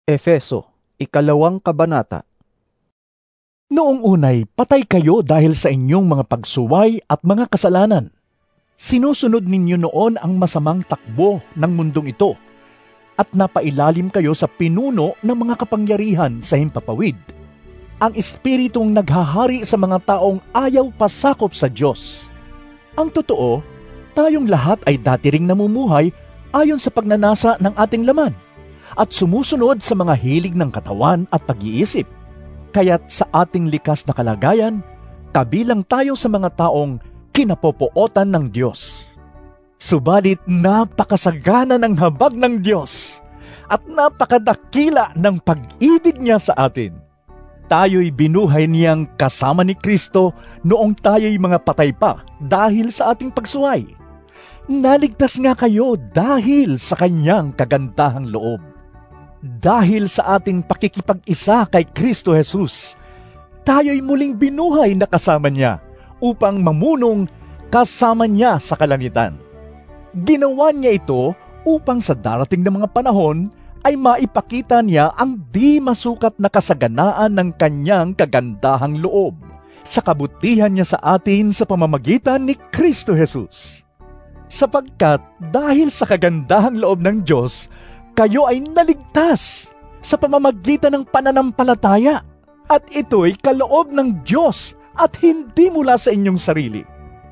Efeso, 2 kabanata. Noong unay, patay kayo dahil sa inyong mga pagsuway at mga kasalanan. Sinusunod ninyo noon ang masamang takbo ng mundong ito at napailalim kayo sa pinuno ng mga kapangyarihan sa himpapawid. Ang espiritong naghahari sa mga taong ayaw pasakop sa Diyos. Ang totoo, tayong lahat ay dati ring namumuhay ayon sa pagnanasa ng ating laman at sumusunod sa mga hilig ng katawan at pag-iisip. Kaya't sa ating likas na kalagayan, kabilang tayo sa mga taong kinapopootan ng Diyos. Subalit napakasagana ng habag ng Diyos at napakadakila ng pag-ibig niya sa atin. Tayo'y binuhay niyang kasama ni Kristo noong tayo'y mga patay pa dahil sa ating pagsuway. Naligtas nga kayo dahil sa kanyang kagandahang loob. Dahil sa ating pakikipag-isa kay Kristo Jesus, tayo'y muling binuhay na kasama niya upang mamunong kasama niya sa kalangitan. Ginawa niya ito upang sa darating na mga panahon ay maipakita niya ang di masukat na kasaganaan ng kanyang kagandahang loob sa kabutihan niya sa atin sa pamamagitan ni Kristo Jesus. Sapagkat dahil sa kagandahang loob ng Diyos, kayo ay naligtas sa pamamagitan ng pananampalataya, at ito'y kaloob ng Diyos at hindi mula sa inyong sarili.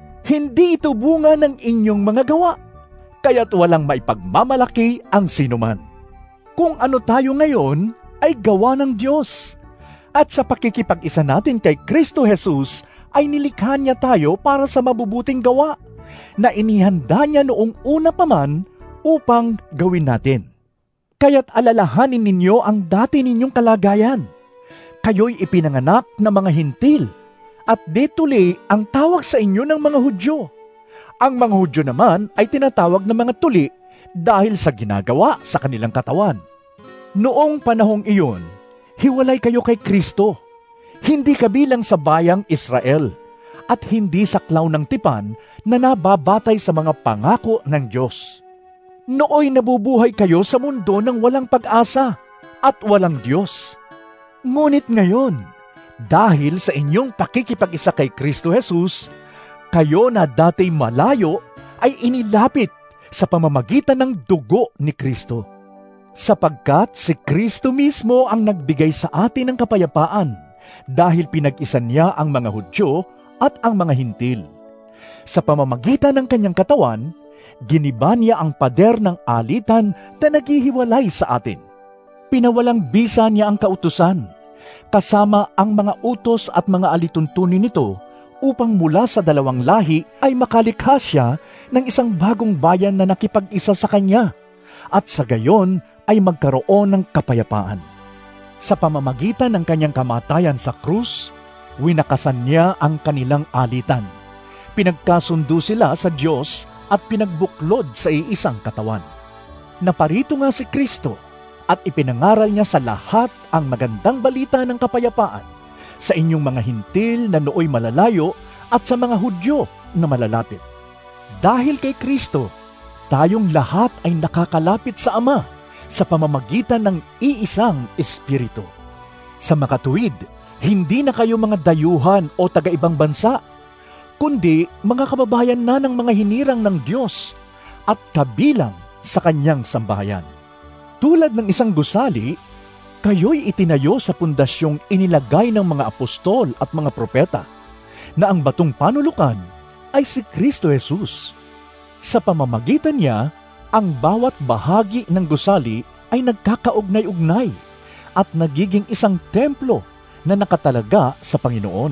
Hindi ito bunga ng inyong mga gawa, kaya't walang maipagmamalaki ang sinuman. Kung ano tayo ngayon ay gawa ng Diyos, at sa pakikipag-isa natin kay Kristo Jesus ay nilikha niya tayo para sa mabubuting gawa na inihanda niya noong una pa man upang gawin natin. Kaya't alalahanin ninyo ang dati ninyong kalagayan. Kayo'y ipinanganak na mga hintil, at dituli ang tawag sa inyo ng mga Hudyo. Ang mga Hudyo naman ay tinatawag na mga tuli dahil sa ginagawa sa kanilang katawan. Noong panahong iyon, hiwalay kayo kay Kristo, hindi kabilang sa bayang Israel, at hindi saklaw ng tipan na nababatay sa mga pangako ng Diyos. Nooy nabubuhay kayo sa mundo ng walang pag-asa at walang Diyos. Ngunit ngayon, dahil sa inyong pakikipag-isa kay Kristo Jesus, kayo na dati malayo ay inilapit sa pamamagitan ng dugo ni Kristo. Sapagkat si Kristo mismo ang nagbigay sa atin ng kapayapaan dahil pinag-isa niya ang mga Hudyo at ang mga hintil. Sa pamamagitan ng kanyang katawan, giniba niya ang pader ng alitan na naghihiwalay sa atin. Pinawalang bisa niya ang kautusan, kasama ang mga utos at mga alituntunin nito, upang mula sa dalawang lahi ay makalikha siya ng isang bagong bayan na nakipag-isa sa kanya, at sa gayon ay magkaroon ng kapayapaan. Sa pamamagitan ng kanyang kamatayan sa krus, winakasan niya ang kanilang alitan. Pinagkasundo sila sa Diyos at pinagbuklod sa iisang katawan. Naparito nga si Kristo at ipinangaral niya sa lahat ang magandang balita ng kapayapaan sa inyong mga hintil na nooy malalayo at sa mga Hudyo na malalapit. Dahil kay Kristo, tayong lahat ay nakakalapit sa Ama sa pamamagitan ng iisang Espiritu. Sa makatuwid, hindi na kayo mga dayuhan o taga-ibang bansa, kundi mga kababayan na ng mga hinirang ng Diyos at kabilang sa kanyang sambahayan. Tulad ng isang gusali, kayo'y itinayo sa pundasyong inilagay ng mga apostol at mga propeta, na ang batong panulukan ay si Kristo Jesus. Sa pamamagitan niya, ang bawat bahagi ng gusali ay nagkakaugnay-ugnay at nagiging isang templo na nakatalaga sa Panginoon.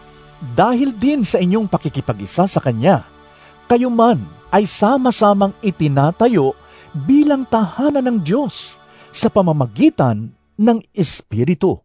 Dahil din sa inyong pakikipag-isa sa Kanya, kayo man ay sama-samang itinatayo bilang tahanan ng Diyos sa pamamagitan ng Espiritu.